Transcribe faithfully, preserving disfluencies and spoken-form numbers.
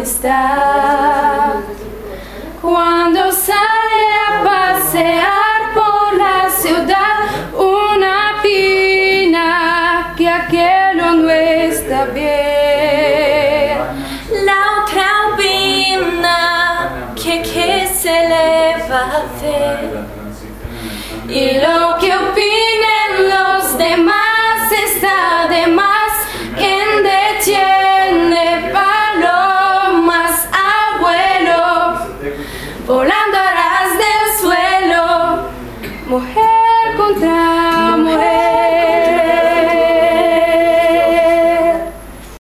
amistad. Cuando sale a pasear por la ciudad, una pina que aquello no está bien. La otra opina que qué se le va a hacer. Y lo que opina